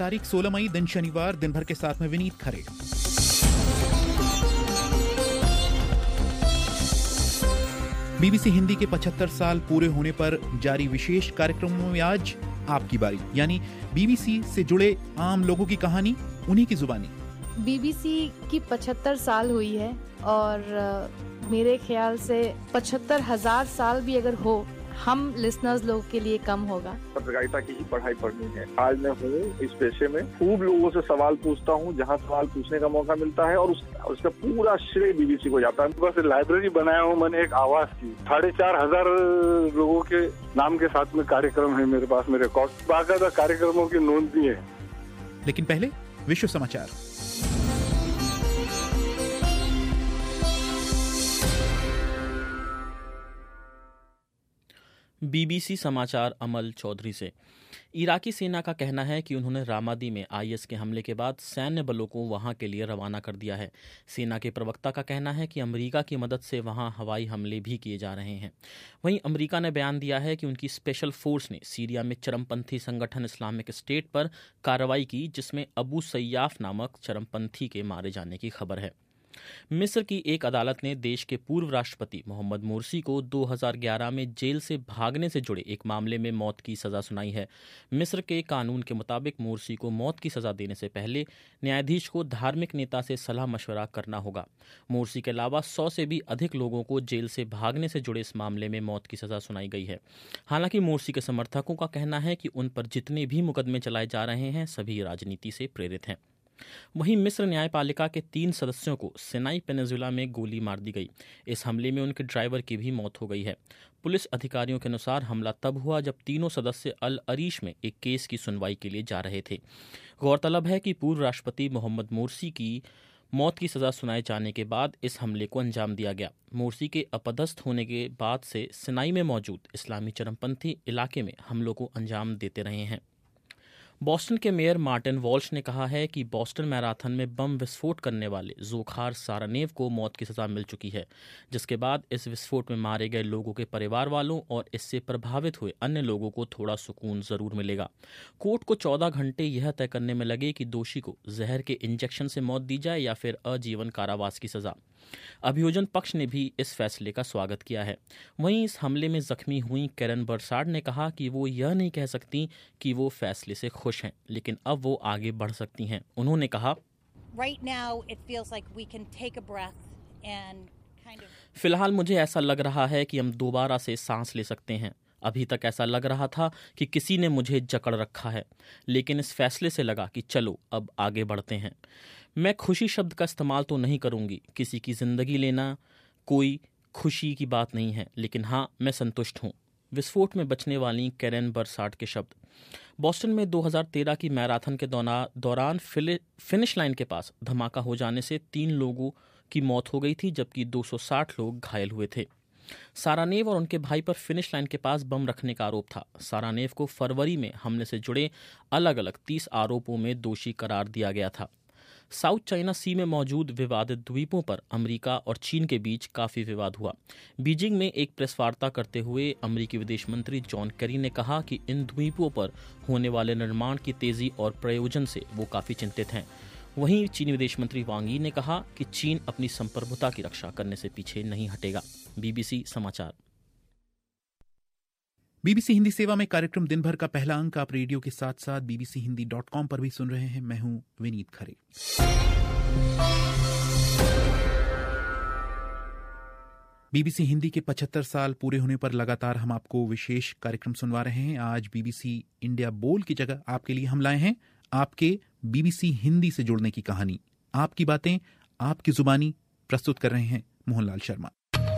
तारीख 16 मई, दिन शनिवार। दिन भर के साथ में विनीत खरे। बीबीसी हिंदी के 75 साल पूरे होने पर जारी विशेष कार्यक्रमों में आज आपकी बारी, यानी बीबीसी से जुड़े आम लोगों की कहानी, उन्हीं की जुबानी। बीबीसी की 75 साल हुई है और मेरे ख्याल से 75,000 साल भी अगर हो, हम लिसनर्स लोग के लिए कम होगा। पत्रकारिता की ही पढ़ाई पढ़नी है। आज मैं हूँ इस पेशे में, खूब लोगों से सवाल पूछता हूँ, जहाँ सवाल पूछने का मौका मिलता है, और उसका पूरा श्रेय बीबीसी को जाता है। बस लाइब्रेरी बनाया हूँ मैंने एक आवाज की, 4,500 लोगों के नाम के साथ में कार्यक्रम है मेरे पास, मेरे रिकॉर्ड, बाकायदा कार्यक्रमों की नोंद भी है। लेकिन पहले विश्व समाचार। बीबीसी समाचार अमल चौधरी से। इराकी सेना का कहना है कि उन्होंने रामादी में आईएस के हमले के बाद सैन्य बलों को वहां के लिए रवाना कर दिया है। सेना के प्रवक्ता का कहना है कि अमेरिका की मदद से वहां हवाई हमले भी किए जा रहे हैं। वहीं अमेरिका ने बयान दिया है कि उनकी स्पेशल फोर्स ने सीरिया में चरमपंथी संगठन इस्लामिक स्टेट पर कार्रवाई की, जिसमें अबू सय्याफ नामक चरमपंथी के मारे जाने की खबर है। मिस्र की एक अदालत ने देश के पूर्व राष्ट्रपति मोहम्मद मोर्सी को 2011 में जेल से भागने से जुड़े एक मामले में मौत की सजा सुनाई है। मिस्र के कानून के मुताबिक मोर्सी को मौत की सजा देने से पहले न्यायाधीश को धार्मिक नेता से सलाह मशवरा करना होगा। मोर्सी के अलावा 100 से भी अधिक लोगों को जेल से भागने से जुड़े इस मामले में मौत की सजा सुनाई गई है। हालांकि मोर्सी के समर्थकों का कहना है कि उन पर जितने भी मुकदमे चलाए जा रहे हैं, सभी राजनीति से प्रेरित हैं। वहीं मिस्र न्यायपालिका के 3 सदस्यों को सिनाई पेनिनसुला में गोली मार दी गई। इस हमले में उनके ड्राइवर की भी मौत हो गई है। पुलिस अधिकारियों के अनुसार हमला तब हुआ जब तीनों सदस्य अल अरीश में एक केस की सुनवाई के लिए जा रहे थे। गौरतलब है कि पूर्व राष्ट्रपति मोहम्मद मोर्सी की मौत की सजा सुनाए जाने के बाद इस हमले को अंजाम दिया गया। मोर्सी के अपदस्थ होने के बाद से सिनाई में मौजूद इस्लामी चरमपंथी इलाके में हमलों को अंजाम देते रहे हैं। बॉस्टन के मेयर मार्टिन वॉल्श ने कहा है कि बॉस्टन मैराथन में बम विस्फोट करने वाले ज़ोखार सारानेव को मौत की सज़ा मिल चुकी है, जिसके बाद इस विस्फोट में मारे गए लोगों के परिवार वालों और इससे प्रभावित हुए अन्य लोगों को थोड़ा सुकून ज़रूर मिलेगा। कोर्ट को 14 घंटे यह तय करने में लगे कि दोषी को जहर के इंजेक्शन से मौत दी जाए या फिर आजीवन कारावास की सज़ा। अभियोजन पक्ष ने भी इस फैसले का स्वागत किया है। वहीं इस हमले में जख्मी हुई कैरन बर्सार्ड ने कहा कि वो यह नहीं कह सकती कि वो फैसले से खुश हैं, लेकिन अब वो आगे बढ़ सकती हैं। उन्होंने कहा, फिलहाल मुझे ऐसा लग रहा है कि हम दोबारा से सांस ले सकते हैं। अभी तक ऐसा लग रहा था कि किसी ने मुझे जकड़ रखा है, लेकिन इस फैसले से लगा कि चलो अब आगे बढ़ते हैं। मैं खुशी शब्द का इस्तेमाल तो नहीं करूंगी, किसी की जिंदगी लेना कोई खुशी की बात नहीं है, लेकिन हाँ, मैं संतुष्ट हूँ। विस्फोट में बचने वाली कैरन बर्सार्ड के शब्द। बॉस्टन में 2013 की मैराथन के दौरान फिनिश लाइन के पास धमाका हो जाने से 3 लोगों की मौत हो गई थी, जबकि 260 लोग घायल हुए थे। सारानेव और उनके भाई पर फिनिश लाइन के पास बम रखने का आरोप था। सारानेव को फरवरी में हमले से जुड़े अलग अलग 30 आरोपों में दोषी करार दिया गया था। साउथ चाइना सी में मौजूद विवादित द्वीपों पर अमेरिका और चीन के बीच काफी विवाद हुआ। बीजिंग में एक प्रेस वार्ता करते हुए अमेरिकी विदेश मंत्री जॉन केरी ने कहा कि इन द्वीपों पर होने वाले निर्माण की तेजी और प्रयोजन से वो काफी चिंतित हैं। वहीं चीनी विदेश मंत्री वांग यी ने कहा कि चीन अपनी संप्रभुता की रक्षा करने से पीछे नहीं हटेगा। बीबीसी समाचार। बीबीसी हिंदी सेवा में कार्यक्रम दिन भर का पहला अंक आप रेडियो के साथ साथ bbchohindi.com पर भी सुन रहे हैं। मैं हूं विनीत खरे। बीबीसी हिंदी के 75 साल पूरे होने पर लगातार हम आपको विशेष कार्यक्रम सुनवा रहे हैं। आज बीबीसी इंडिया बोल की जगह आपके लिए हम लाए हैं आपके बीबीसी हिंदी से जुड़ने की कहानी, आपकी बातें आपकी जुबानी। प्रस्तुत कर रहे हैं मोहनलाल शर्मा।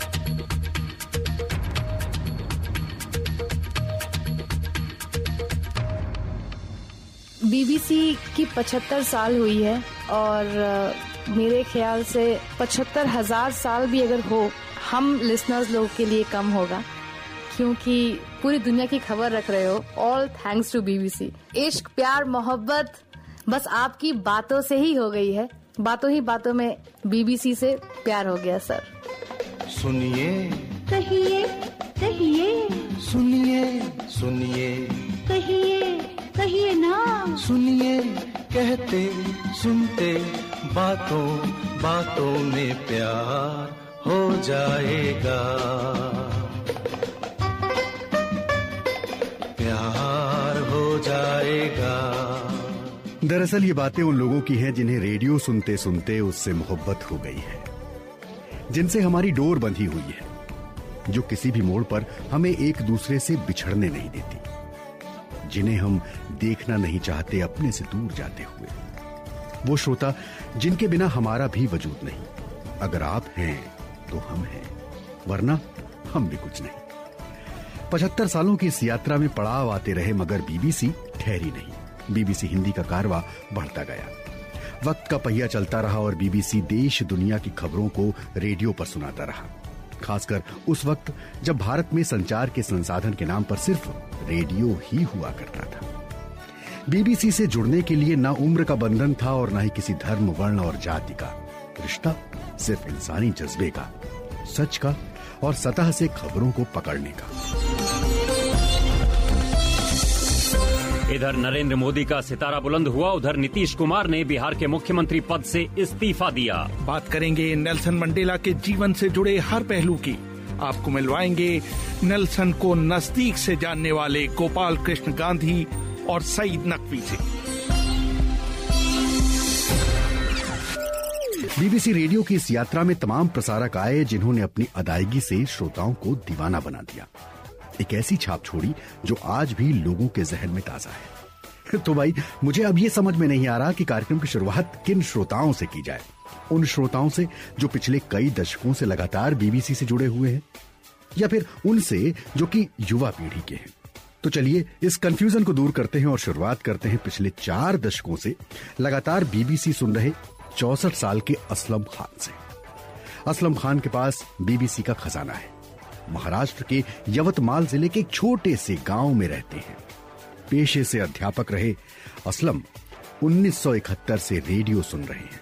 बीबीसी की 75 साल हुई है और मेरे ख्याल से 75,000 साल भी अगर हो, हम लिसनर्स लोग के लिए कम होगा, क्योंकि पूरी दुनिया की खबर रख रहे हो। All thanks to BBC. इश्क, प्यार, मोहब्बत बस आपकी बातों से ही हो गई है। बातों ही बातों में बीबीसी से प्यार हो गया सर। सुनिए, कहिए, कहिए, सुनिए, सुनिए, कहिए, कहिए ना, सुनिए, कहते सुनते बातों बातों में प्यार हो जाएगा, प्यार हो जाएगा। दरअसल ये बातें उन लोगों की हैं जिन्हें रेडियो सुनते सुनते उससे मोहब्बत हो गई है, जिनसे हमारी डोर बंधी हुई है, जो किसी भी मोड़ पर हमें एक दूसरे से बिछड़ने नहीं देती, जिन्हें हम देखना नहीं चाहते अपने से दूर जाते हुए। वो श्रोता जिनके बिना हमारा भी वजूद नहीं। अगर आप हैं तो हम हैं, वरना हम भी कुछ नहीं। 75 सालों की इस यात्रा में पड़ाव आते रहे, मगर बीबीसी ठहरी नहीं। बीबीसी हिंदी का कारवां बढ़ता गया, वक्त का पहिया चलता रहा और बीबीसी देश दुनिया की खबरों को रेडियो पर सुनाता रहा, खासकर उस वक्त जब भारत में संचार के संसाधन के नाम पर सिर्फ रेडियो ही हुआ करता था। बीबीसी से जुड़ने के लिए ना उम्र का बंधन था और ना ही किसी धर्म, वर्ण और जाति का रिश्ता, सिर्फ इंसानी जज्बे का, सच का और सतह से खबरों को पकड़ने का। इधर नरेंद्र मोदी का सितारा बुलंद हुआ, उधर नीतीश कुमार ने बिहार के मुख्यमंत्री पद से इस्तीफा दिया। बात करेंगे नेल्सन मंडेला के जीवन से जुड़े हर पहलू की। आपको मिलवाएंगे नेल्सन को नजदीक से जानने वाले गोपाल कृष्ण गांधी और सईद नकवी से। बीबीसी रेडियो की इस यात्रा में तमाम प्रसारक आए जिन्होंने अपनी अदायगी से श्रोताओं को दीवाना बना दिया, एक ऐसी छाप छोड़ी जो आज भी लोगों के जहन में ताजा है। तो भाई, मुझे अब ये समझ में नहीं आ रहा कि कार्यक्रम की शुरुआत किन श्रोताओं से की जाए। उन श्रोताओं से जो पिछले कई दशकों से लगातार बीबीसी से जुड़े हुए हैं, या फिर उनसे जो कि युवा पीढ़ी के हैं। तो चलिए इस कंफ्यूजन को दूर करते हैं और शुरुआत करते हैं पिछले 4 दशकों से लगातार बीबीसी सुन रहे 64 साल के असलम खान से। असलम खान के पास बीबीसी का खजाना है। महाराष्ट्र के यवतमाल जिले के एक छोटे से गांव में रहते हैं। पेशे से अध्यापक रहे असलम 1971 से रेडियो सुन रहे हैं।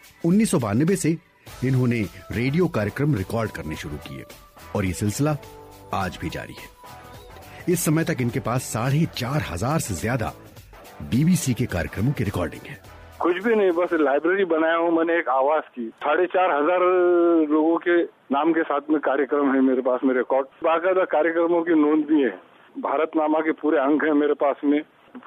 1992 से इन्होंने रेडियो कार्यक्रम रिकॉर्ड करने शुरू किए और ये सिलसिला आज भी जारी है। इस समय तक इनके पास 4,500 से ज्यादा बीबीसी के कार्यक्रमों की रिकॉर्डिंग है। कुछ भी नहीं, बस लाइब्रेरी बनाया हूँ मैंने एक आवाज की। 4,500 लोगों के नाम के साथ में कार्यक्रम है मेरे पास में रिकॉर्ड। बाकायदा कार्यक्रमों की नोंद भी है। भारतनामा के पूरे अंक है मेरे पास में।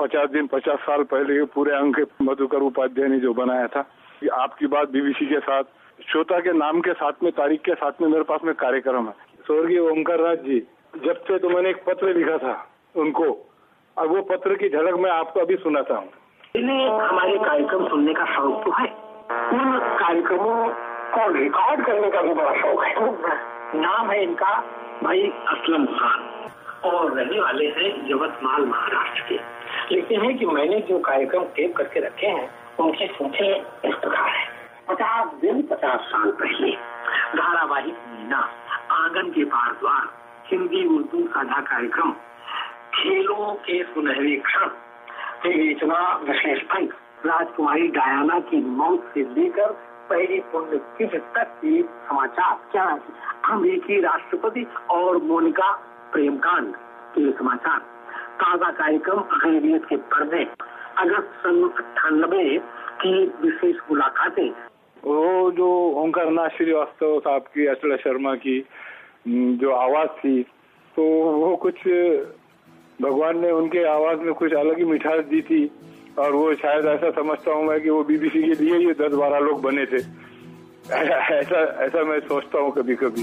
50 साल पहले के पूरे अंक मधुकर उपाध्याय ने जो बनाया था। आपकी बात बीबीसी के साथ, श्रोता के नाम के साथ में, तारीख के साथ में मेरे पास में कार्यक्रम है। स्वर्गीय ओमकार राज जी, जब से तो मैंने एक पत्र लिखा था उनको, और वो पत्र की झलक मैं आपको अभी सुनाता हूँ। इन्हें हमारे कार्यक्रम सुनने का शौक तो है, उन कार्यक्रमों को रिकॉर्ड करने का भी बड़ा शौक है। नाम है इनका भाई असलम खान और रहने वाले हैं यवतमाल महाराष्ट्र के। लिखते हैं कि मैंने जो कार्यक्रम टेप करके रखे हैं उनकी सूची इस प्रकार है। 50 दिन 50 साल पहले धारावाहिक मीना, आंगन के पार द्वार, हिंदी उर्दू साझा कार्यक्रम, खेलों के सुनहरे क्षण, विवेचना विशेष अंक, राजकुमारी डायना की मौत से लेकर पहली पुण्यतिथि तक के समाचार, क्या अमेरिकी राष्ट्रपति और मोनिका प्रेमकांड के समाचार, ताजा कार्यक्रम अखिलेश के पर्दे, अगस्त सन 98 की विशेष मुलाकातें। वो जो ओंकार नाथ श्रीवास्तव साहब की, अचला शर्मा की जो आवाज थी, तो वो कुछ भगवान ने उनके आवाज में कुछ अलग ही मिठास दी थी। और वो शायद ऐसा समझता हूँ मैं कि वो बीबीसी के लिए ये 10-12 लोग बने थे। ऐसा मैं सोचता हूँ कभी कभी।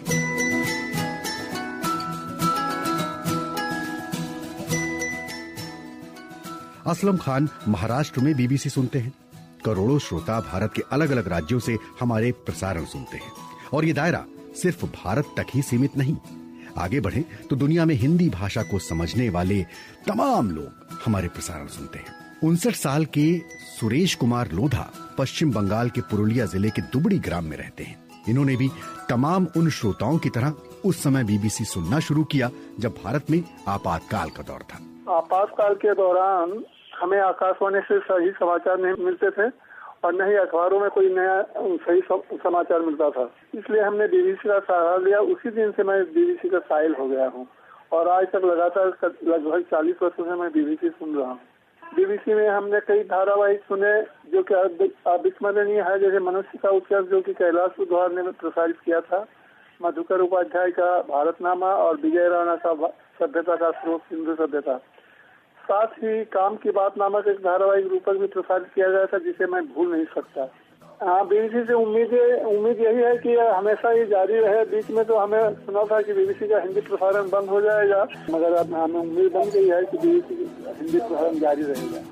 असलम खान महाराष्ट्र में बीबीसी सुनते हैं। करोड़ों श्रोता भारत के अलग अलग राज्यों से हमारे प्रसारण सुनते हैं और ये दायरा सिर्फ भारत तक ही सीमित नहीं। आगे बढ़े तो दुनिया में हिंदी भाषा को समझने वाले तमाम लोग हमारे प्रसारण सुनते हैं। 59 साल के सुरेश कुमार लोधा पश्चिम बंगाल के पुरुलिया जिले के दुबड़ी ग्राम में रहते हैं। इन्होंने भी तमाम उन श्रोताओं की तरह उस समय बीबीसी सुनना शुरू किया जब भारत में आपातकाल का दौर था। आपातकाल के दौरान हमें आकाशवाणी से सही समाचार नहीं मिलते थे और न ही अखबारों में कोई नया सही समाचार मिलता था। इसलिए हमने बीबीसी का सहारा लिया। उसी दिन से मैं बीबीसी का साइल हो गया हूँ और आज तक लगातार लगभग 40 वर्षों से मैं बीबीसी सुन रहा हूँ। बीबीसी में हमने कई धारावाहिक सुने जो कि अविस्मरणीय है, जैसे मनुष्य का उत्कर्ष जो कि कैलाश बुधवार ने प्रसारित किया था, मधुकर उपाध्याय का भारतनामा और विजय राणा का सभ्यता का स्रोत सिंधु सभ्यता। साथ ही काम की बात नामक एक धारावाहिक रूपक भी प्रसारित किया गया था जिसे मैं भूल नहीं सकता। हाँ, बीबीसी से उम्मीद यही है कि हमेशा ये जारी रहे। बीच में तो हमें सुना था कि बीबीसी का हिंदी प्रसारण बंद हो जाएगा, मगर अब हमें उम्मीद बन गई है कि बीबीसी का हिंदी प्रसारण जारी रहेगा।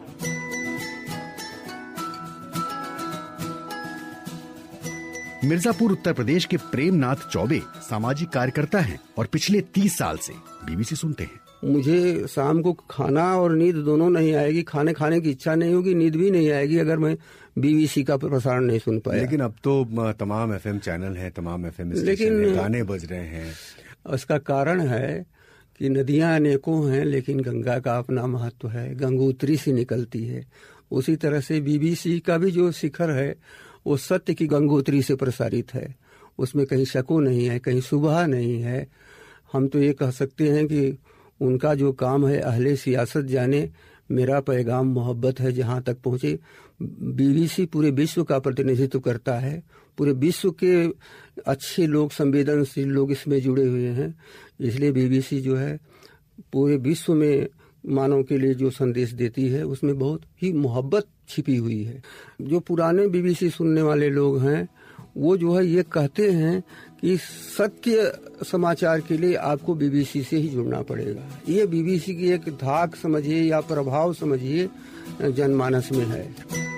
मिर्जापुर उत्तर प्रदेश के प्रेमनाथ चौबे सामाजिक कार्यकर्ता हैं और पिछले 30 साल से बीबीसी सुनते हैं। मुझे शाम को खाना और नींद दोनों नहीं आएगी, खाने की इच्छा नहीं होगी, नींद भी नहीं आएगी अगर मैं बीबीसी का प्रसारण नहीं सुन पाया। लेकिन अब तो तमाम एफएम चैनल हैं, तमाम एफएम स्टेशन हैं, गाने बज रहे हैं। उसका कारण है कि नदियां अनेकों हैं लेकिन गंगा का अपना महत्व है, गंगोत्री से निकलती है। उसी तरह से बीबीसी का भी जो शिखर है वो सत्य की गंगोत्री से प्रसारित है, उसमें कहीं शको नहीं है, कहीं सुबह नहीं है। हम तो ये कह सकते हैं कि उनका जो काम है अहले सियासत जाने, मेरा पैगाम मोहब्बत है जहाँ तक पहुँचे। बीबीसी पूरे विश्व का प्रतिनिधित्व करता है, पूरे विश्व के अच्छे लोग, संवेदनशील लोग इसमें जुड़े हुए हैं। इसलिए बीबीसी जो है पूरे विश्व में मानव के लिए जो संदेश देती है उसमें बहुत ही मोहब्बत छिपी हुई है। जो पुराने बीबीसी सुनने वाले लोग हैं वो जो है ये कहते हैं कि सत्य समाचार के लिए आपको बीबीसी से ही जुड़ना पड़ेगा। ये बीबीसी की एक धाक समझिए या प्रभाव समझिए जनमानस में है।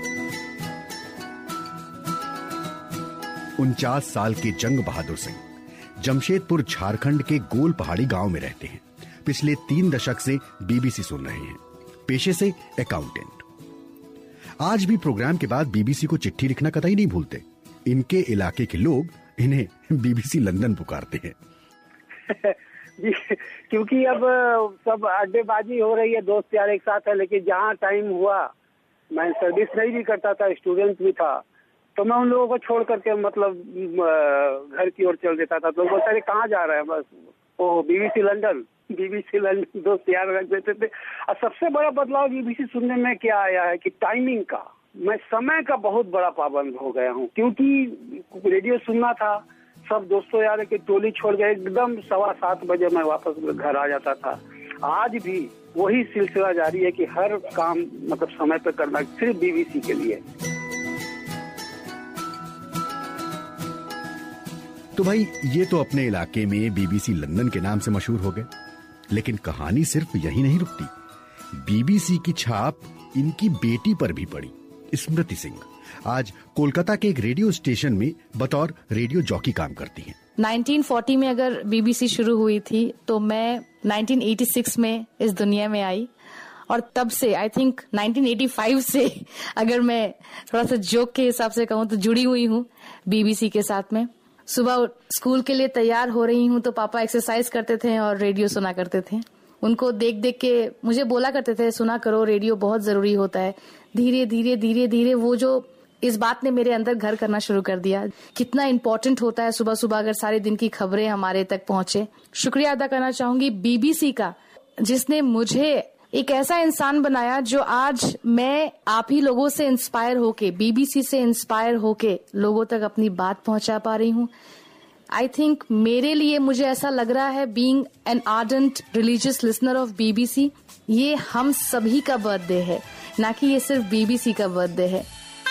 49 साल के जंग बहादुर सिंह जमशेदपुर झारखंड के गोल पहाड़ी गांव में रहते हैं। पिछले 3 दशक से बीबीसी सुन रहे हैं, पेशे से अकाउंटेंट। आज भी प्रोग्राम के बाद बीबीसी को चिट्ठी लिखना कतई नहीं भूलते। इनके इलाके के लोग इन्हें बीबीसी लंदन पुकारते हैं। क्योंकि अब सब अड्डेबाजी हो रही है, दोस्त यार एक साथ है, लेकिन जहाँ टाइम हुआ, मैं सर्विस नहीं भी करता था, स्टूडेंट भी था, तो मैं उन लोगों को छोड़ करके मतलब घर की ओर चल देता था। तो बोलते अरे कहाँ जा रहे हैं, बस ओ बीबीसी लंदन दोस्त यार रख देते थे। और सबसे बड़ा बदलाव बीबीसी सुनने में क्या आया है कि टाइमिंग का, मैं समय का बहुत बड़ा पाबंद हो गया हूँ। क्योंकि रेडियो सुनना था, सब दोस्तों यार के टोली छोड़ गए, एकदम 7:15 बजे मैं वापस घर आ जाता था। आज भी वही सिलसिला जारी है कि हर काम मतलब समय पे करना, सिर्फ बीबीसी के लिए। तो भाई ये तो अपने इलाके में बीबीसी लंदन के नाम से मशहूर हो गए, लेकिन कहानी सिर्फ यही नहीं रुकती। बीबीसी की छाप इनकी बेटी पर भी पड़ी। स्मृति सिंह आज कोलकाता के एक रेडियो स्टेशन में बतौर रेडियो जॉकी काम करती हैं। 1940 में अगर बीबीसी शुरू हुई थी तो मैं 1986 में इस दुनिया में आई, और तब से आई थिंक 1985 से अगर मैं थोड़ा सा जोक के हिसाब से कहूँ तो जुड़ी हुई हूँ बीबीसी के साथ में। सुबह स्कूल के लिए तैयार हो रही हूँ तो पापा एक्सरसाइज करते थे और रेडियो सुना करते थे। उनको देख देख के मुझे बोला करते थे सुना करो, रेडियो बहुत जरूरी होता है। धीरे धीरे वो जो इस बात ने मेरे अंदर घर करना शुरू कर दिया, कितना इम्पोर्टेंट होता है सुबह सुबह अगर सारे दिन की खबरें हमारे तक पहुंचे। शुक्रिया अदा करना चाहूंगी बीबीसी का, जिसने मुझे एक ऐसा इंसान बनाया जो आज मैं आप ही लोगों से इंस्पायर होके, बीबीसी से इंस्पायर होके लोगों तक अपनी बात पहुंचा पा रही हूँ। आई थिंक मेरे लिए मुझे ऐसा लग रहा है being an ardent religious listener of BBC, ये हम सभी का बर्थडे है, ना कि ये सिर्फ बीबीसी का बर्थडे है।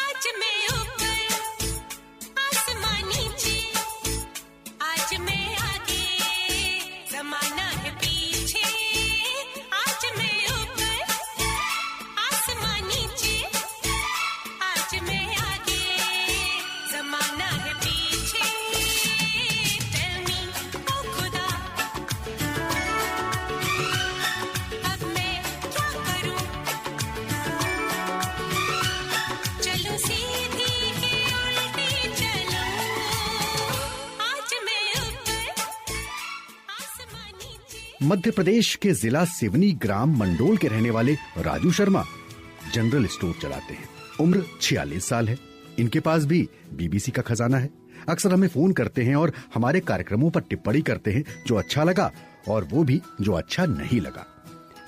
मध्य प्रदेश के जिला सिवनी ग्राम मंडोल के रहने वाले राजू शर्मा जनरल स्टोर चलाते हैं। उम्र 46 साल है। इनके पास भी बीबीसी का खजाना है। अक्सर हमें फोन करते हैं और हमारे कार्यक्रमों पर टिप्पणी करते हैं, जो अच्छा लगा और वो भी जो अच्छा नहीं लगा।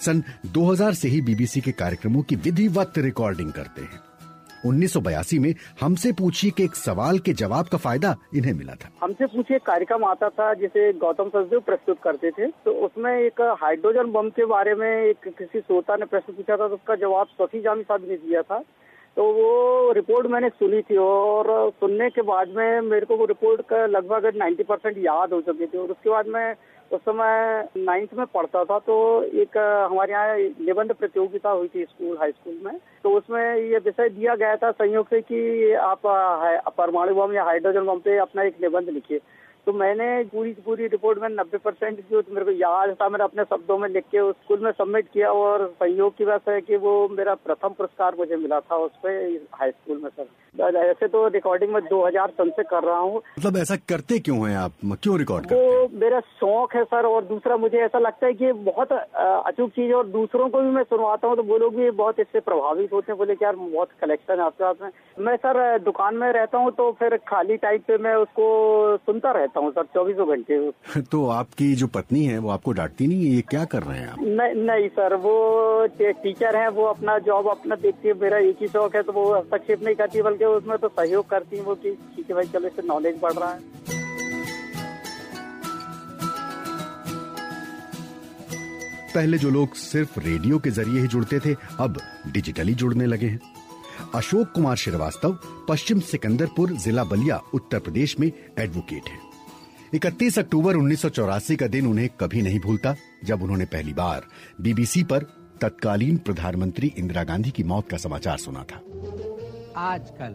सन 2000 से ही बीबीसी के कार्यक्रमों की विधिवत रिकॉर्डिंग करते हैं। 1982 में हमसे पूछिए के एक सवाल के जवाब का फायदा इन्हें मिला था। हमसे पूछिए कार्यक्रम आता था जिसे गौतम सचदेव प्रस्तुत करते थे, तो उसमें एक हाइड्रोजन बम के बारे में एक किसी श्रोता ने प्रश्न पूछा था, तो उसका जवाब सफी जामी साहब ने दिया था। तो वो रिपोर्ट मैंने सुनी थी और सुनने के बाद में मेरे को वो रिपोर्ट का लगभग 90% याद हो चुकी थी। और उसके बाद में उस समय 9th में पढ़ता था, तो एक हमारे यहाँ निबंध प्रतियोगिता हुई थी हाई स्कूल में, तो उसमें ये विषय दिया गया था संयोग से कि आप परमाणु बम या हाइड्रोजन बम पे अपना एक निबंध लिखिए। तो मैंने पूरी रिपोर्ट में 90% जो मेरे को याद था मैंने अपने शब्दों में लिख के उस स्कूल में सबमिट किया और संयोग की वजह से कि वो मेरा प्रथम पुरस्कार मुझे मिला था उस पे हाई स्कूल में। सर ऐसे तो रिकॉर्डिंग में 2000 सन से कर रहा हूँ। मतलब ऐसा करते क्यों हैं आप, क्यों रिकॉर्ड करते हैं? वो मेरा शौक है सर, और दूसरा मुझे ऐसा लगता है कि बहुत अचूक चीज, और दूसरों को भी मैं सुनवाता हूँ तो वो लोग भी बहुत इससे प्रभावित होते हैं, बोले कि यार बहुत कलेक्शन है आपके पास में। मैं सर दुकान में रहता हूँ तो फिर खाली टाइम पे मैं उसको सुनता रहता हूँ सर 24 घंटे। तो आपकी जो पत्नी है वो आपको डांटती नहीं है, ये क्या कर रहे हैं आप? नहीं सर, वो टीचर है, वो अपना जॉब अपना देखती है, मेरा एक ही शौक है तो वो हस्तक्षेप नहीं करती, बल्कि उसमें तो सहयोग करती है वो कि ठीक है भाई चलो इससे नॉलेज बढ़ रहा है। पहले जो लोग सिर्फ रेडियो के जरिए ही जुड़ते थे अब डिजिटली जुड़ने लगे हैं। अशोक कुमार श्रीवास्तव पश्चिम सिकंदरपुर, जिला बलिया, उत्तर प्रदेश में एडवोकेट हैं। 31 अक्टूबर 1984 का दिन उन्हें कभी नहीं भूलता, जब उन्होंने पहली बार बीबीसी पर तत्कालीन प्रधानमंत्री इंदिरा गांधी की मौत का समाचार सुना था। आजकल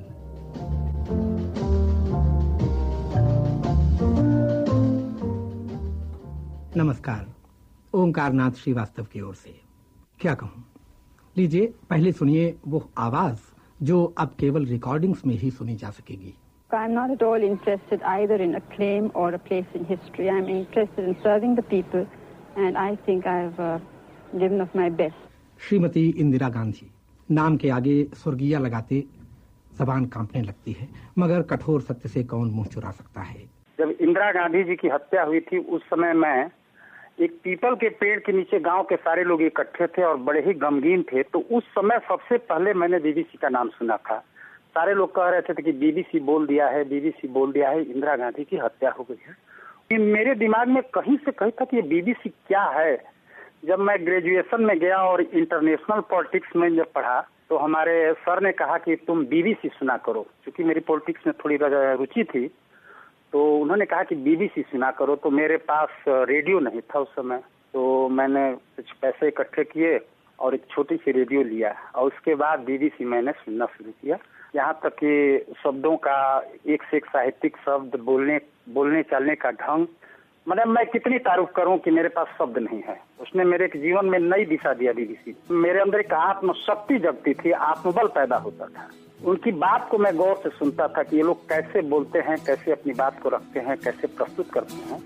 नमस्कार, ओंकार नाथ श्रीवास्तव की ओर से क्या कहूं। लीजिए पहले सुनिए वो आवाज जो अब केवल रिकॉर्डिंग्स में ही सुनी जा सकेगी। I'm not at all interested either in acclaim or a place in history. I'm interested in serving the people and I think I've given of my best. Shrimati Indira Gandhi नाम के आगे स्वर्गीय लगाते जबान कांपने लगती है, मगर कठोर सत्य से कौन मुंह चुरा सकता है। जब इंदिरा गांधी जी की हत्या हुई थी उस समय मैं एक पीपल के पेड़ के नीचे गांव के सारे लोग इकट्ठे थे और बड़े ही गमगीन थे। तो उस समय सबसे पहले मैंने बीबीसी का नाम सुना था। सारे लोग कह रहे थे कि बीबीसी बोल दिया है, बीबीसी बोल दिया है, इंदिरा गांधी की हत्या हो गई है। मेरे दिमाग में कहीं से कहीं तक ये बीबीसी क्या है। जब मैं ग्रेजुएशन में गया और इंटरनेशनल पॉलिटिक्स में जब पढ़ा तो हमारे सर ने कहा कि तुम बीबीसी सुना करो। क्योंकि मेरी पॉलिटिक्स में थोड़ी रुचि थी तो उन्होंने कहा कि बीबीसी सुना करो। तो मेरे पास रेडियो नहीं था उस समय, तो मैंने कुछ पैसे इकट्ठे किए और एक छोटी सी रेडियो लिया और उसके बाद बीबीसी मैंने सुनना शुरू किया। यहाँ तक कि शब्दों का एक से एक साहित्यिक शब्द, बोलने चालने का ढंग, मतलब मैं कितनी तारीफ करूं कि मेरे पास शब्द नहीं है। उसने मेरे जीवन में नई दिशा दिया बीबीसी। मेरे अंदर एक आत्मशक्ति जगती थी, आत्मबल पैदा होता था। उनकी बात को मैं गौर से सुनता था कि ये लोग कैसे बोलते हैं, कैसे अपनी बात को रखते हैं, कैसे प्रस्तुत करते हैं।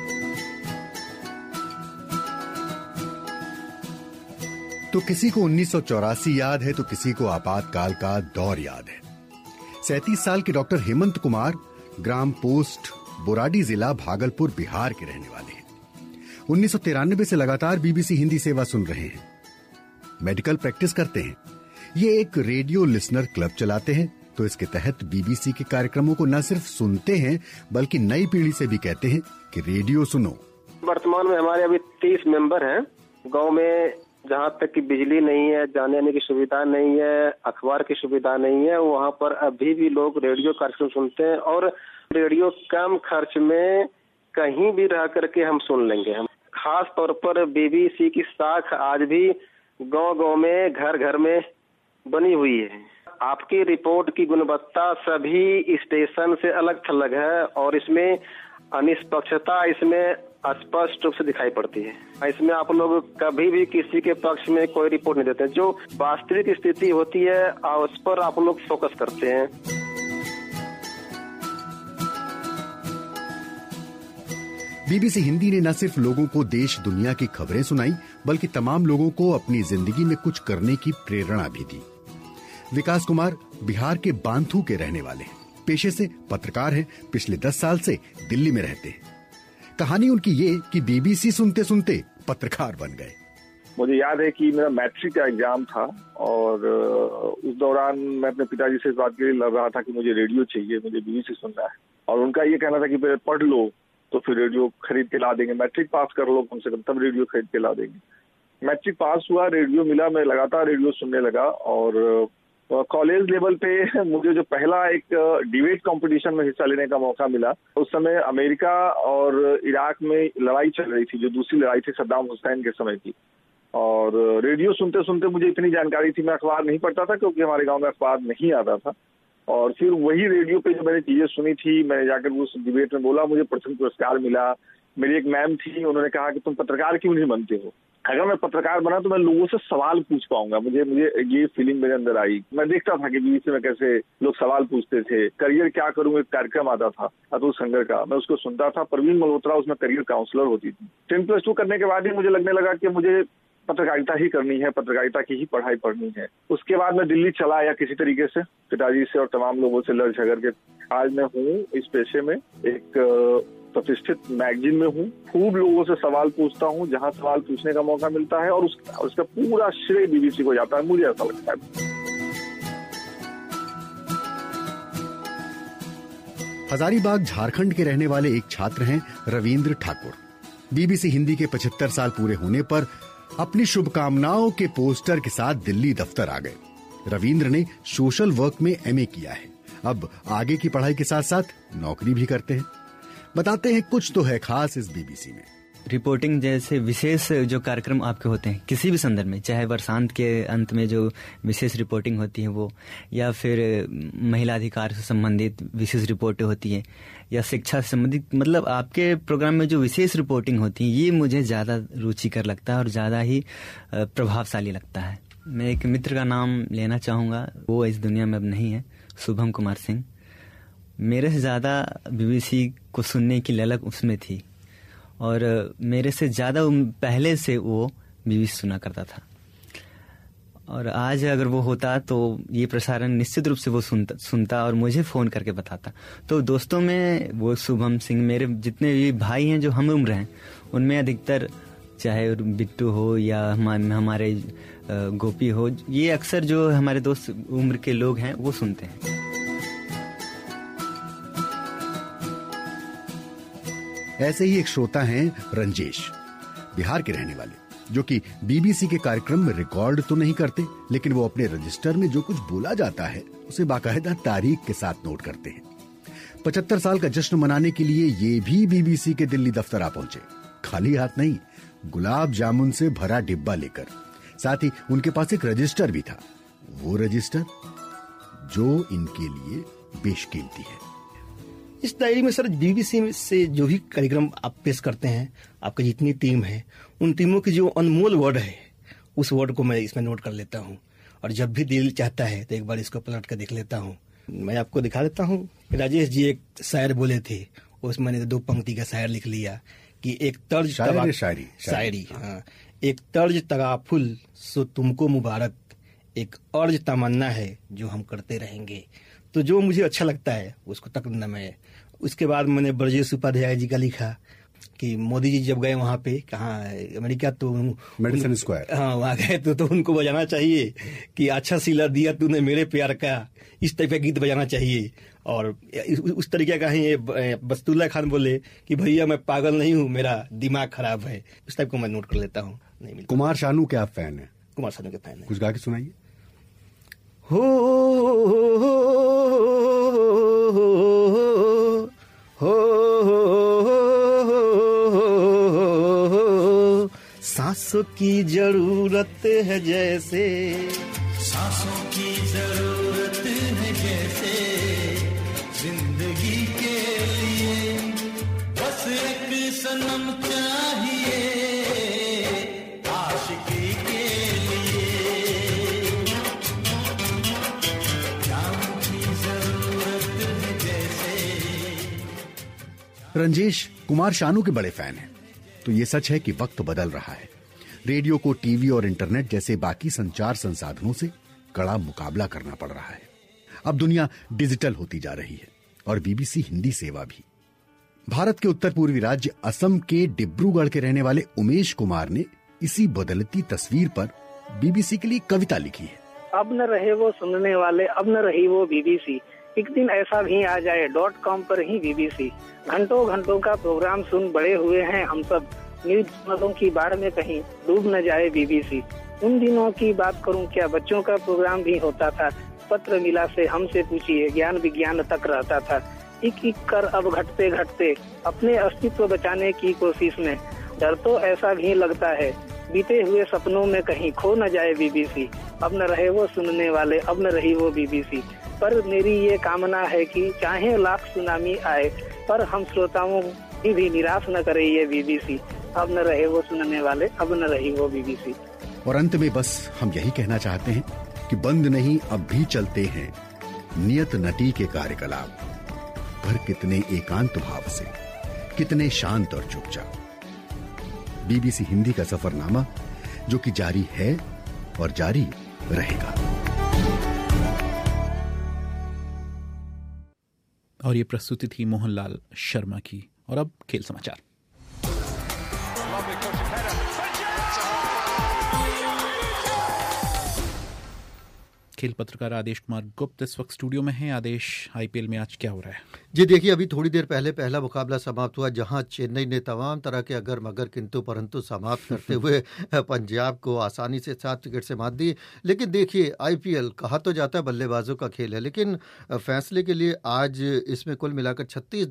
तो किसी को 1984 याद है तो किसी को आपातकाल का दौर याद है। 37 साल के डॉक्टर हेमंत कुमार ग्राम पोस्ट बोराडी, जिला भागलपुर, बिहार के रहने वाले हैं। 1993 से लगातार बीबीसी हिंदी सेवा सुन रहे हैं। मेडिकल प्रैक्टिस करते हैं। ये एक रेडियो लिसनर क्लब चलाते हैं, तो इसके तहत बीबीसी के कार्यक्रमों को न सिर्फ सुनते हैं बल्कि नई पीढ़ी से भी कहते हैं कि रेडियो सुनो। वर्तमान में हमारे अभी 30 मेंबर हैं। गांव में जहां तक कि बिजली नहीं है, जाने आने की सुविधा नहीं है, अखबार की सुविधा नहीं है, वहां पर अभी भी लोग रेडियो कार्यक्रम सुनते हैं और रेडियो कम खर्च में कहीं भी रह करके हम सुन लेंगे। हम खास तौर पर बीबीसी की साख आज भी गांव-गांव में, घर-घर में बनी हुई है। आपकी रिपोर्ट की गुणवत्ता सभी स्टेशन से अलग थलग है और इसमें अनिष्पक्षता इसमें स्पष्ट रूप से दिखाई पड़ती है। इसमें आप लोग कभी भी किसी के पक्ष में कोई रिपोर्ट नहीं देते। जो वास्तविक स्थिति होती है उस पर आप लोग फोकस करते हैं। बीबीसी हिंदी ने न सिर्फ लोगों को देश दुनिया की खबरें सुनाई बल्कि तमाम लोगों को अपनी जिंदगी में कुछ करने की प्रेरणा भी दी। विकास कुमार बिहार के बांथू के रहने वाले हैं। पेशे से पत्रकार हैं। पिछले 10 साल से दिल्ली में रहते हैं। कहानी उनकी ये कि बीबीसी सुनते सुनते पत्रकार बन गए। मुझे याद है कि मेरा मैट्रिक का एग्जाम था और उस दौरान मैं अपने पिताजी से इस बात के लिए लड़ रहा था कि मुझे रेडियो चाहिए, मुझे BBC सुनना है। और उनका ये कहना था कि पहले पढ़ लो तो फिर रेडियो खरीद के ला देंगे, मैट्रिक पास कर लो कम से कम, तब रेडियो खरीद के ला देंगे। मैट्रिक पास हुआ, रेडियो मिला, मैं लगातार रेडियो सुनने लगा। और कॉलेज लेवल पे मुझे जो पहला एक डिबेट कंपटीशन में हिस्सा लेने का मौका मिला, उस समय अमेरिका और इराक में लड़ाई चल रही थी, जो दूसरी लड़ाई थी सद्दाम हुसैन के समय की। और रेडियो सुनते सुनते मुझे इतनी जानकारी थी, मैं अखबार नहीं पढ़ता था क्योंकि हमारे गांव में अखबार नहीं आता था। और फिर वही रेडियो पे जो मैंने चीजें सुनी थी, मैंने जाकर उस डिबेट में बोला, मुझे प्रथम पुरस्कार मिला। मेरी एक मैम थी, उन्होंने कहा कि तुम पत्रकार क्यों नहीं बनते हो, अगर मैं पत्रकार बना तो मैं लोगों से सवाल पूछ पाऊंगा। मुझे ये फीलिंग मेरे अंदर आई। मैं देखता था कि BBC में कैसे लोग सवाल पूछते थे। करियर क्या करूं, एक कार्यक्रम आता था अतुल संगर का, मैं उसको सुनता था। परवीन मल्होत्रा उसमें करियर काउंसलर होती थी। 10+2 करने के बाद ही मुझे लगने लगा कि मुझे पत्रकारिता ही करनी है, पत्रकारिता की ही पढ़ाई पढ़नी है। उसके बाद मैं दिल्ली चला आया किसी तरीके से, पिताजी से और तमाम लोगों से लड़ झगड़ के। आज मैं हूँ इस पेशे में, एक प्रतिष्ठित मैगजीन में हूँ। खूब लोगों से सवाल पूछता हूँ, जहाँ सवाल पूछने का मौका मिलता है, और उसका पूरा श्रेय BBC को जाता है, मुझे ऐसा लगता है। हजारीबाग झारखंड के रहने वाले एक छात्र हैं रविंद्र ठाकुर। BBC हिंदी के 75 साल पूरे होने पर अपनी शुभकामनाओं के पोस्टर के साथ दिल्ली दफ्तर आ गए। रविंद्र ने सोशल वर्क में MA किया है। अब आगे की पढ़ाई के साथ साथ नौकरी भी करते हैं। बताते हैं कुछ तो है खास इस BBC में। रिपोर्टिंग जैसे विशेष जो कार्यक्रम आपके होते हैं किसी भी संदर्भ में, चाहे वर्षांत के अंत में जो विशेष रिपोर्टिंग होती है वो, या फिर महिला अधिकार से संबंधित विशेष रिपोर्टें होती हैं, या शिक्षा से संबंधित, मतलब आपके प्रोग्राम में जो विशेष रिपोर्टिंग होती है ये मुझे ज़्यादा रुचिकर लगता है और ज़्यादा ही प्रभावशाली लगता है। मैं एक मित्र का नाम लेना चाहूँगा, वो इस दुनिया में अब नहीं है, शुभम कुमार सिंह। मेरे से ज़्यादा BBC को सुनने की ललक उसमें थी और मेरे से ज़्यादा पहले से वो BBC सुना करता था। और आज अगर वो होता तो ये प्रसारण निश्चित रूप से वो सुनता और मुझे फ़ोन करके बताता। तो दोस्तों में वो शुभम सिंह, मेरे जितने भी भाई हैं जो हम उम्र हैं, उनमें अधिकतर चाहे बिट्टू हो या हमारे गोपी हो, ये अक्सर जो हमारे दोस्त उम्र के लोग हैं वो सुनते हैं। ऐसे ही एक श्रोता हैं रंजेश, बिहार के रहने वाले, जो कि BBC के कार्यक्रम में रिकॉर्ड तो नहीं करते, लेकिन वो अपने रजिस्टर में जो कुछ बोला जाता है उसे बाकायदा तारीख के साथ नोट करते हैं। 75 साल का जश्न मनाने के लिए ये भी BBC के दिल्ली दफ्तर आ पहुंचे, खाली हाथ नहीं, गुलाब जामुन से भरा डिब्बा लेकर। साथ ही उनके पास एक रजिस्टर भी था, वो रजिस्टर जो इनके लिए बेशकीमती है। इस डायरी में सर BBC से जो भी कार्यक्रम आप पेश करते हैं, आपकी जितनी टीम है, उन टीमों की जो अनमोल वर्ड है उस वर्ड को मैं इसमें नोट कर लेता हूँ। और जब भी दिल चाहता है तो एक बार इसको पलट कर देख लेता हूँ। मैं आपको दिखा देता हूँ। राजेश जी एक शायर बोले थे, उसमें मैंने 2 पंक्ति का शायर लिख लिया कि एक तर्ज शायरी, हाँ, एक तर्ज तगाफुल सो तुमको मुबारक, एक अर्ज तमन्ना है जो हम करते रहेंगे। तो जो मुझे अच्छा लगता है उसको तकना मैं। उसके बाद मैंने ब्रजेश उपाध्याय जी का लिखा कि मोदी जी जब गए वहाँ पे, कहाँ अमेरिका, तो मेडिसन स्क्वायर, हाँ वहाँ गए तो उनको बजाना चाहिए कि अच्छा सिला दिया तूने मेरे प्यार का, इस टाइप का गीत बजाना चाहिए। और उस तरीके का ही ये बस्तुल्ला खान बोले कि भैया मैं पागल नहीं हूँ, मेरा दिमाग खराब है। उस टाइप को मैं नोट कर लेता हूँ। कुमार शानू के आप फैन है? कुमार शानू के फैन है। कुछ गा के सुनाइए। सांसों की जरूरत है जैसे, सांसों की जरूरत है जैसे, जिंदगी के लिए बस एक सनम चाहिए, आशिकी के लिए जान की जरूरत है जैसे। रंजेश कुमार शानू के बड़े फैन हैं। तो ये सच है कि वक्त बदल रहा है। रेडियो को टीवी और इंटरनेट जैसे बाकी संचार संसाधनों से कड़ा मुकाबला करना पड़ रहा है। अब दुनिया डिजिटल होती जा रही है और BBC हिंदी सेवा भी। भारत के उत्तर पूर्वी राज्य असम के डिब्रूगढ़ के रहने वाले उमेश कुमार ने इसी बदलती तस्वीर पर बीबीसी के लिए कविता लिखी है। अब न रहे वो सुनने वाले, अब न रही वो बीबीसी, एक दिन ऐसा भी आ जाए .com पर ही बीबीसी। घंटों घंटों का प्रोग्राम सुन बड़े हुए हैं हम सब, न्यूज चैनलों की बाढ़ में कहीं डूब न जाए बीबीसी। उन दिनों की बात करूं क्या, बच्चों का प्रोग्राम भी होता था, पत्र मिला से हमसे पूछिए, ज्ञान विज्ञान तक रहता था। एक एक कर अब घटते घटते अपने अस्तित्व बचाने की कोशिश में, डर तो ऐसा भी लगता है बीते हुए सपनों में कहीं खो न जाए बीबीसी। अब न रहे वो सुनने वाले, अब न रही वो बीबीसी। पर मेरी ये कामना है कि चाहे लाख सुनामी आए, पर हम श्रोताओं की भी निराश न करे ये बीबीसी। अब न रहे वो सुनने वाले, अब न रही वो बीबीसी। और अंत में बस हम यही कहना चाहते हैं कि बंद नहीं अब भी चलते हैं नियत नटी के कार्यकलाप, पर कितने एकांत भाव से, कितने शांत और चुपचाप। बीबीसी हिंदी का सफरनामा जो कि जारी है और जारी रहेगा। और ये प्रस्तुति थी मोहनलाल शर्मा की। और अब खेल समाचार। खेल पत्रकार आदेश कुमार गुप्त इस वक्त स्टूडियो में हैं। आदेश, आईपीएल में आज क्या हो रहा है? जी देखिए, अभी थोड़ी देर पहले पहला मुकाबला समाप्त हुआ, जहां चेन्नई ने तमाम तरह के अगर मगर किंतु परंतु समाप्त करते हुए पंजाब को आसानी से 7 विकेट से मात दी। लेकिन देखिए, आईपीएल कहा तो जाता है बल्लेबाजों का खेल है, लेकिन फैसले के लिए आज इसमें कुल मिलाकर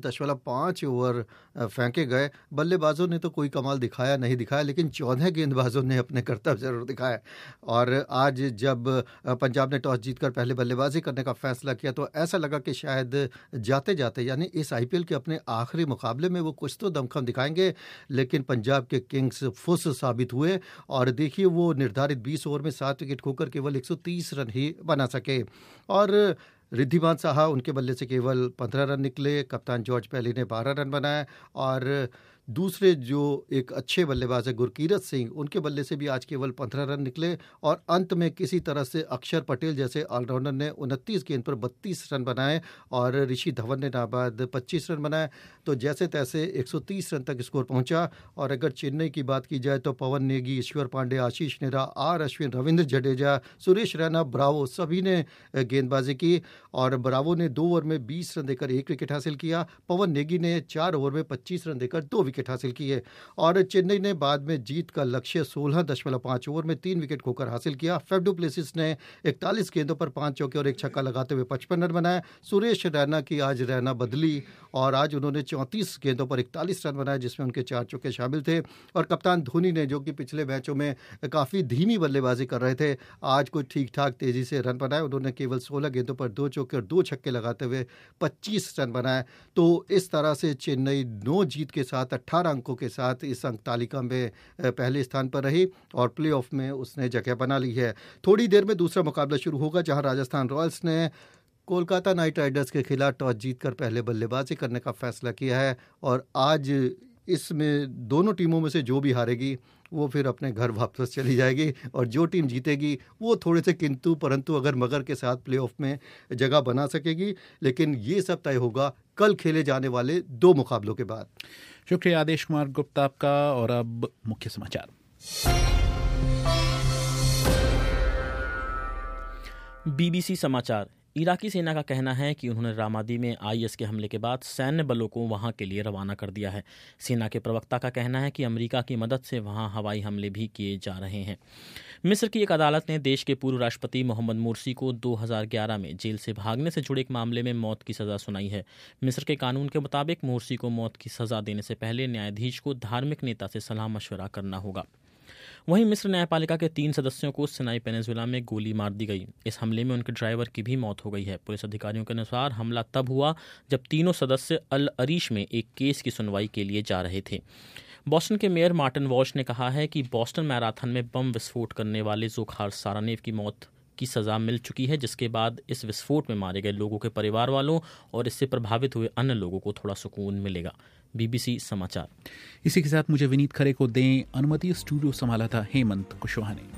36.5 ओवर फेंके गए। बल्लेबाजों ने तो कोई कमाल दिखाया नहीं दिखाया, लेकिन 14 गेंदबाजों ने अपने कर्तव्य जरूर दिखाया। और आज जब पंजाब टॉस जीतकर पहले बल्लेबाजी करने का फैसला किया तो ऐसा लगा कि शायद जाते जाते यानी इस आईपीएल के अपने आखिरी मुकाबले में वो कुछ तो दमखम दिखाएंगे। लेकिन पंजाब के किंग्स फुस साबित हुए और देखिए वो निर्धारित 20 ओवर में 7 विकेट खोकर केवल 130 रन ही बना सके। और रिद्धिमान साहा उनके बल्ले से केवल 15 रन निकले। कप्तान जॉर्ज पहली ने 12 रन बनाए और दूसरे जो एक अच्छे बल्लेबाज है गुरकीरत सिंह, उनके बल्ले से भी आज केवल 15 रन निकले। और अंत में किसी तरह से अक्षर पटेल जैसे ऑलराउंडर ने 29 गेंद पर 32 रन बनाए और ऋषि धवन ने नाबाद 25 रन बनाए। तो जैसे तैसे 130 रन तक स्कोर पहुंचा। और अगर चेन्नई की बात की जाए तो पवन नेगी, ईश्वर पांडे, आशीष नेहरा, आर अश्विन, रविंद्र जडेजा, सुरेश रैना, ब्रावो सभी ने गेंदबाजी की। और ब्रावो ने 2 ओवर में 20 रन देकर 1 विकेट हासिल किया। पवन नेगी ने 4 ओवर में 25 रन देकर 2 विकेट हासिल किए। और चेन्नई ने बाद में जीत का लक्ष्य 16.5 ओवर में 3 विकेट खोकर हासिल किया। फेफ डु प्लेसिस ने 41 गेंदों पर 5 चौके और 1 छक्का लगाते हुए 55 रन बनाए। सुरेश रैना की आज रैना बदली और आज उन्होंने 34 गेंदों पर 41 रन बनाए, जिसमें उनके 4 चौके शामिल थे। और कप्तान धोनी ने, जो कि पिछले मैचों में काफी धीमी बल्लेबाजी कर रहे थे, आज कुछ ठीक ठाक तेजी से रन बनाए। उन्होंने केवल 16 गेंदों पर 2 चौके और 2 छक्के लगाते हुए 25 रन बनाए। तो इस तरह से चेन्नई 9 जीत के साथ 18 अंकों के साथ इस अंक तालिका में पहले स्थान पर रही और प्लेऑफ में उसने जगह बना ली है। थोड़ी देर में दूसरा मुकाबला शुरू होगा, जहां राजस्थान रॉयल्स ने कोलकाता नाइट राइडर्स के खिलाफ टॉस जीतकर पहले बल्लेबाजी करने का फैसला किया है। और आज इसमें दोनों टीमों में से जो भी हारेगी वो फिर अपने घर वापस चली जाएगी और जो टीम जीतेगी वो थोड़े से किंतु परंतु अगर मगर के साथ प्लेऑफ में जगह बना सकेगी। लेकिन ये सब तय होगा कल खेले जाने वाले 2 मुकाबलों के बाद। शुक्रिया आदेश कुमार गुप्ता आपका। और अब मुख्य समाचार। बीबीसी समाचार। इराकी सेना का कहना है कि उन्होंने रामादी में आईएस के हमले के बाद सैन्य बलों को वहां के लिए रवाना कर दिया है। सेना के प्रवक्ता का कहना है कि अमेरिका की मदद से वहां हवाई हमले भी किए जा रहे हैं। मिस्र की एक अदालत ने देश के पूर्व राष्ट्रपति मोहम्मद मुर्सी को 2011 में जेल से भागने से जुड़े एक मामले में मौत की सजा सुनाई है। मिस्र के कानून के मुताबिक मुर्सी को मौत की सजा देने से पहले न्यायाधीश को धार्मिक नेता से सलाह मशवरा करना होगा। वहीं मिस्र न्यायपालिका के 3 सदस्यों को सिनाई पेनिनसुला में गोली मार दी गई। इस हमले में उनके ड्राइवर की भी मौत हो गई है। पुलिस अधिकारियों के अनुसार हमला तब हुआ जब तीनों सदस्य अल अरीश में एक केस की सुनवाई के लिए जा रहे थे। बॉस्टन के मेयर मार्टिन वॉश ने कहा है कि बॉस्टन मैराथन में बम विस्फोट करने वाले ज़ोखार सारानेव की मौत की सजा मिल चुकी है, जिसके बाद इस विस्फोट में मारे गए लोगों के परिवार वालों और इससे प्रभावित हुए अन्य लोगों को थोड़ा सुकून मिलेगा। बीबीसी समाचार। इसी के साथ मुझे विनीत खरे को दें अनुमति। स्टूडियो संभाला था हेमंत कुशवाहा ने।